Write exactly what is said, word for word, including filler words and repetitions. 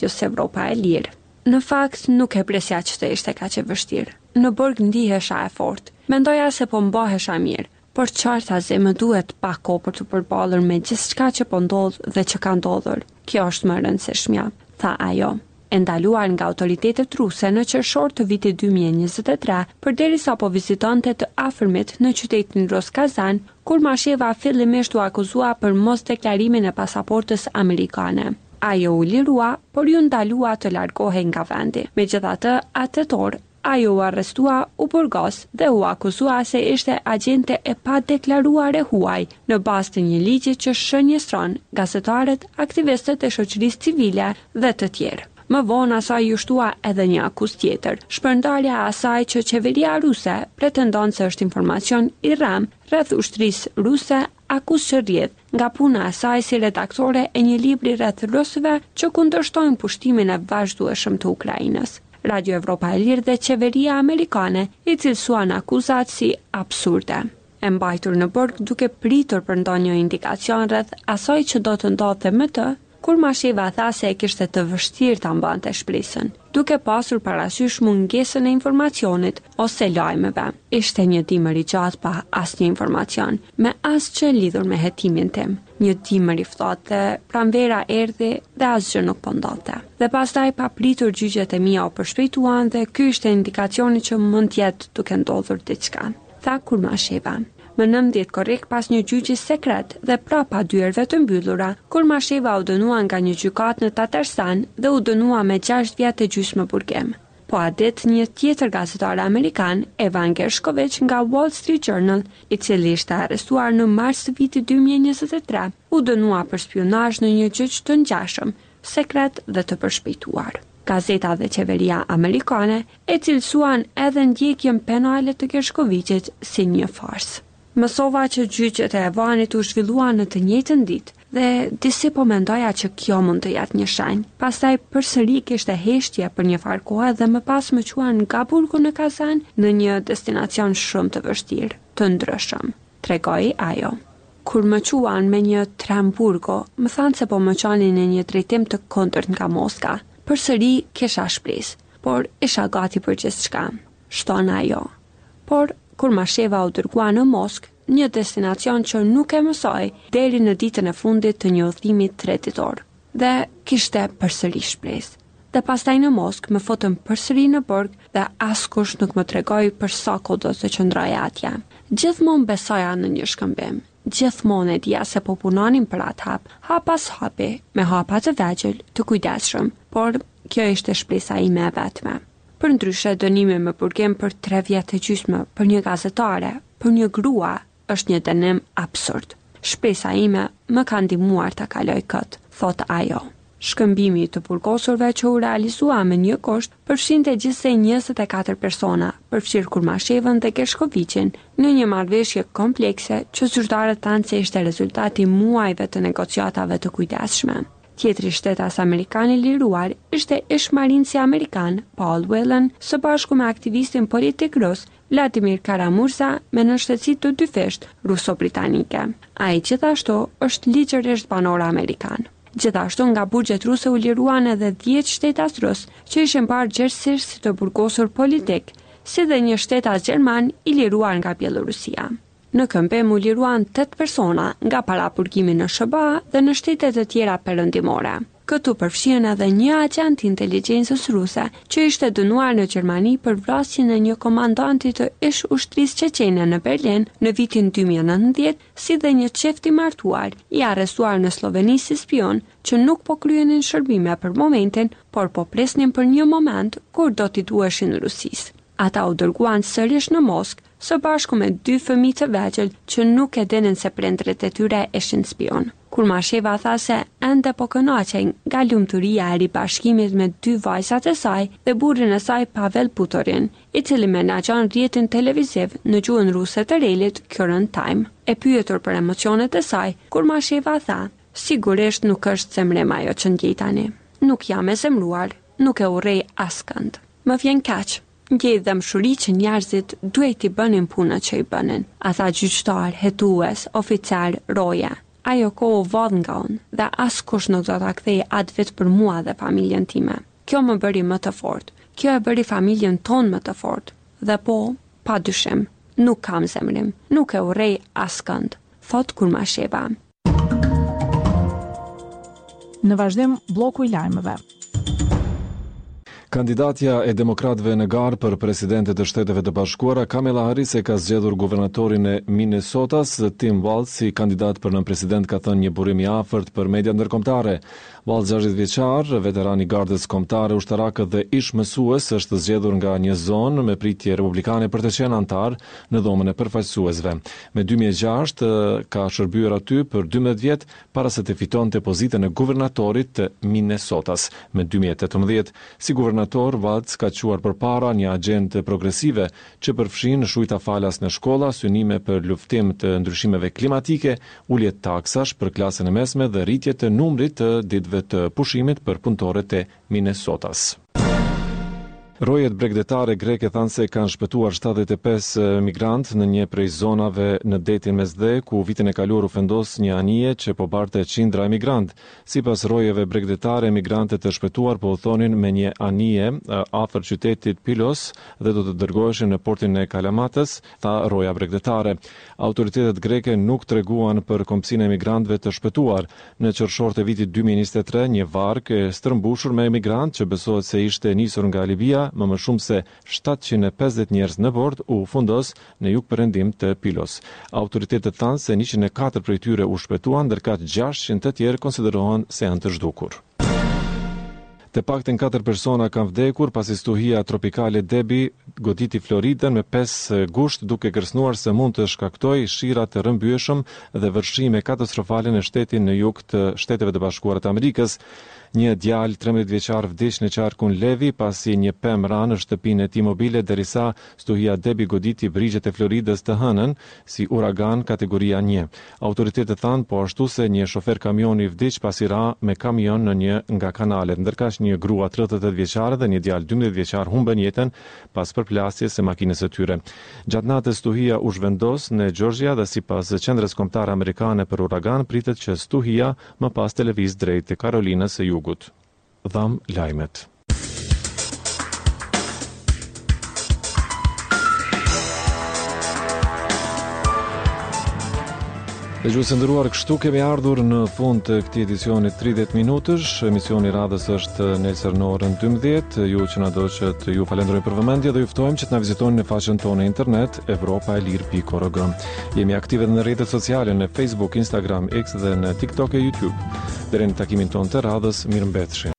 ose Evropa e lirë. Në fakt, nuk e presja që të ishte kaq e vështirë. Në burg ndihesha e fortë. Mendoja se po mbahesha mirë, por qarta se më duhet pak kohë për të përballur me gjithçka që po ndodh dhe që ka ndodhur. Kjo është më rëndë se shmja, tha ajo. E ndaluar nga autoritetet ruse në qershor të vitit dy mijë e njëzet e tre, përderisa po vizitonte të afërmit në qytetin Roskazan, Kurmasheva fillimisht u akuzua për mos deklarimin e pasaportës amerikane. Ajo u lirua, por ju ndalua të largohej nga vendi. Megjithatë, atë tetor, ajo u arrestua, u burgos dhe u akuzua se ishte agjente e pa deklaruar e huaj në bazë të një ligji që shënjestron gazetarët, aktivistët e shoqërisë civile dhe të tjerë. Më vonë asaj ju shtua edhe një akuzë tjetër, shpërndarja asaj që qeveria ruse pretendon se është informacion i rrem rreth ushtrisë ruse, akuzë që rrjedh nga puna e saj si redaktore e një libri rreth rusëve që kundërshtojnë pushtimin e vazhdueshëm të Ukrainës. Radio Evropa e Lirë dhe qeveria amerikane i cilësuan akuzat si absurde. E mbajtur në burg duke pritur për ndonjë indikacion rreth asaj që do të ndodhte me të, Kurmasheva tha se e kishte të vështirë ta mbante shpresën, duke pasur parasysh mungesën e informacionit ose lajmeve. Ishte një dimër i gjatë pa asnjë informacion, me asgjë lidhur me hetimin tim. Një dimër i ftohtë dhe pranvera erdhi dhe asgjë nuk po ndodhte. Dhe pastaj papritur gjyqjet e mia u përshpejtuan dhe ky ishte indikacioni që mund të jetë duke ndodhur diçka, tha Kurmasheva. Më nëntëdhjetë korrik pas një gjyqi sekret dhe prapa dyerve të mbyllura, Kurmasheva u dënua nga një gjykat në Tatarstan dhe u dënua me gjashtë vjet e gjysmë burgim. Po a dit një tjetër gazetar amerikan, Evan Gershkovich nga Wall Street Journal, i cili ishte arrestuar në mars të vitit dy mijë e njëzet e tre, u dënua për spionazh në një gjyq të ngjashëm, sekret dhe të përshpejtuar. Gazeta dhe qeveria amerikane e cilësuan edhe ndjekjen penale të Gershkovichit si një farsë. Mësova që gjyqet e Evanit u zhvilluan në të njëjtën ditë dhe disi po mendoja që kjo mund të jetë një shenjë. Pastaj përsëri kishte heshtje për një farë kohe dhe më pas më quan nga burgu në Kazan në një destinacion shumë të vështirë, të ndryshëm, tregoi ajo. Kur më quan me një tram burgo, më thanë se po më qanin në një drejtim të kundërt nga Moska. Përsëri kisha shpresë, por isha gati për gjithçka, shton ajo. Por Kurmasheva u dërgua në Moskë, një destinacion që nuk e mësoj deri në ditën e fundit të një udhëtimi tretitor. Dhe kishte përsëri shpresë. Dhe pastaj në Moskë më fotëm përsëri në burg dhe askush nuk më tregoi për sa kohë do të qëndroja atje. Gjithmonë besoja në një shkëmbim. Gjithmonë e dija se po punonin për atë hap, hap pas hapi, me hapa të vegjël, të kujdesshëm, por kjo ishte shpresa ime e vetme. Për ndryshe, dënimi me burgim për tre vjet e gjysmë për një gazetare, për një grua, është një dënim absurd. Shpresa ime më ka ndihmuar ta kaloj këtë, thot ajo. Shkëmbimi të burgosurve që u realizua me një kusht përfshinte gjithsej njëzet e katër persona, përfshirë Kurmashevën dhe Gershkovichin, në një marrëveshje komplekse që zyrtarët thanë se ishte rezultati muajve të negociatave të kujdesshme. Tjetri shtetas amerikan i liruar ishte ish-marinësi amerikan Paul Whelan së bashku me aktivistin politik rus Vladimir Kara-Murza me nënshtësi të dyfisht ruso-britanike. Ai gjithashtu është ligjërisht banor amerikan. Gjithashtu nga burgjet ruse u liruan edhe dhjetë shtetas rus që ishin parë gjerësisht si të burgosur politik, si dhe një shtetas gjerman i liruar nga Bielorusia. Në këmbim u liruan tetë persona nga paraburgimi në Sh B A dhe në shtetet e tjera perëndimore. Këtu përfshihen edhe një agent inteligjencës ruse që ishte dënuar në Gjermani për vrasjen e një komandanti të ish ushtrisë çeçene në Berlin në vitin dy mijë e nëntëdhjetë, si dhe një çift i martuar i arrestuar në Sloveni si spion që nuk po kryenin shërbime për momentin, por po presnin për një moment kur do t'i duheshin Rusisë. Ata u dërguan sërish në Moskë, së bashku me dy fëmijë të vegjël që nuk e dinin se prindërit e tyre ishin spion. Kurmasheva tha se ende po kënaqej nga lumturia e ribashkimit me dy vajzat e saj dhe burrin e saj Pavel Putorin, i cili menaxhon rrjetin televiziv në gjuhën ruse të relit Current Time. E pyetur për emocionet e saj, Kurmasheva tha: "Sigurisht nuk është zemrem ajo që ndjej tani. Nuk jam e zemruar, nuk e urrej askënd. Më vjen kaq. Ndjej dëmshuri që njerëzit duhet t'i bënin punët që i bënin." A tha gjyqtar, hetues, oficar, roje. Ajo kohë u vodh nga unë dhe askush nuk do ta kthej atë vit për mua dhe familjen time. Kjo më bëri më të fortë. Kjo e bëri familjen tonë më të fortë. Dhe po, pa dyshim, nuk kam zemrim, nuk e urrej askënd, thot Kurmasheva. Në vazhdim, bloku i lajmeve. Kandidatja e demokratëve në garë për presidentet e Shteteve të Bashkuara, Kamala Harris, e ka zgjedhur guvernatorin e Minnesotas, Tim Walz, si kandidat për nën president, ka thënë një burim i afërt për media ndërkombëtare. Walz, gjashtëdhjetë vjeçar, veteran i gardës kombëtare ushtarake dhe ish mësues, është zgjedhur nga një zonë me pritje republikane për të qenë antar në dhomën e përfaqësuesve. Me dy mijë e gjashtë ka shërbyer aty për dymbëdhjetë vjet para se të fitonte pozitën e guvernatorit të Minnesotas. Me dy mijë e tetëmbëdhjetë, si guvernator, Walz ka quar përpara një agjendë progresive që përfshin shujta falas në shkolla, synime për luftim të ndryshimeve klimatike, ulje taksash për klasën e mesme dhe rritje të numrit të ditëve të pushimit për punëtorët e Minnesotas. Rojet bregdetare greke thanë se kanë shpëtuar shtatëdhjetë e pesë migrantë në një prej zonave në detin Mesdhe, ku vitin e kaluar u vendos një anije që po barte qindra emigrantë. Sipas rojeve bregdetare, emigrantët e shpëtuar po udhtonin me një anije afër qytetit Pilos dhe do të dërgoheshin në portin e Kalamatës, tha roja bregdetare. Autoritetet greke nuk treguan për kombësinë e emigrantëve të shpëtuar. Në qershor të vitit dy mijë e njëzet e tre, një varg e stërmbushur me emigrantë që besohet se ishte nisur nga Libia, më më shumë se shtatëqind e pesëdhjetë njerëz në bord, u fundos në jugperëndim të Pilos. Autoritetet thanë se njëqind e katër prej tyre u shpëtuan, ndërka gjashtëqind të tjerë konsiderohen se janë të zhdukur. Të paktën katër persona kanë vdekur pasi stuhia tropikale Debi goditi Floridën me pesë gusht, duke kërcënuar se mund të shkaktojë shira të rrëmbyeshëm dhe vërshime katastrofale në shtetin në jug të Shteteve të Bashkuara të Amerikës. Një djalë trembëdhjetë vjeçar vdiq në qarkun Levi pasi një pemë ra në shtëpinë e tij mobile, derisa stuhia Debi goditi brigjet e Floridës të hënën si uragan kategoria një. Autoritetet thanë po ashtu se një shofer kamioni vdiq pasi ra me kamion në një nga kanalet, ndërkaq një grua tridhjetë e tetë vjeçare dhe një djalë dymbëdhjetë vjeçar humbën jetën pas përplasjes së makinës së tyre. Gjatë natës stuhia u zhvendos në Georgia dhe sipas qendrës kombëtare amerikane për uragan pritet që stuhia më pas të lëvizë drejt Karolinës së Jugut. Dham lajmet. Dhe gjusë ndëruar, kështu kemi ardhur në fund të këtij edicioni tridhjetë minutësh. Emisioni radhës është nesër në orën dymbëdhjetë. Ju që na do që të ju falenderoj për vëmendje dhe ju ftojmë që të na vizitoni në faqen tonë internet europa e lir pikë org. Jemi aktive në rrjetet sociale në Facebook, Instagram, X dhe në TikTok e YouTube. Deri në takimin tonë të radhës, mirëmbëjtje.